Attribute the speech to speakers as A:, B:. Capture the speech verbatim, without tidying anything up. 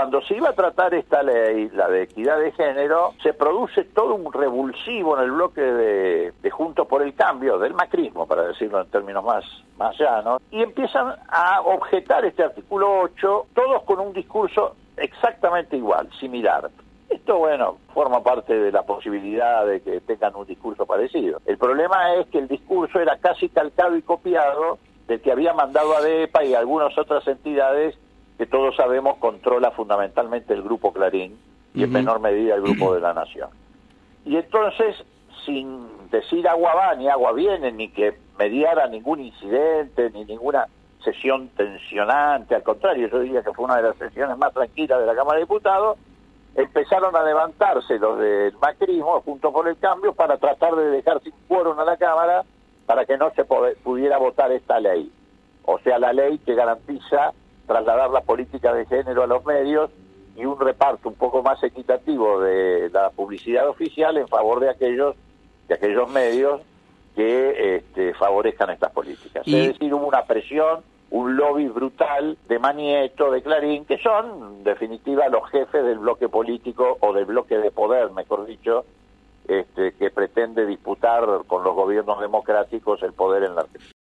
A: cuando se iba a tratar esta ley, la de equidad de género, se produce todo un revulsivo en el bloque de, de Juntos por el Cambio, del macrismo, para decirlo en términos más, más llanos, y empiezan a objetar este artículo ocho, todos con un discurso exactamente igual, similar. Esto, bueno, forma parte de la posibilidad de que tengan un discurso parecido. El problema es que el discurso era casi calcado y copiado del que había mandado ADEPA y algunas otras entidades que todos sabemos controla fundamentalmente el Grupo Clarín y en menor medida el Grupo de la Nación. Y entonces, sin decir agua va ni agua viene, ni que mediara ningún incidente, ni ninguna sesión tensionante, al contrario, yo diría que fue una de las sesiones más tranquilas de la Cámara de Diputados, empezaron a levantarse los del macrismo, junto por el cambio, para tratar de dejar sin quórum a la Cámara para que no se pudiera votar esta ley. O sea, la ley que garantiza trasladar la política de género a los medios y un reparto un poco más equitativo de la publicidad oficial en favor de aquellos de aquellos medios que este, favorezcan estas políticas. Y... es decir, hubo una presión, un lobby brutal de Manieto, de Clarín, que son, en definitiva, los jefes del bloque político o del bloque de poder, mejor dicho, este, que pretende disputar con los gobiernos democráticos el poder en la Argentina.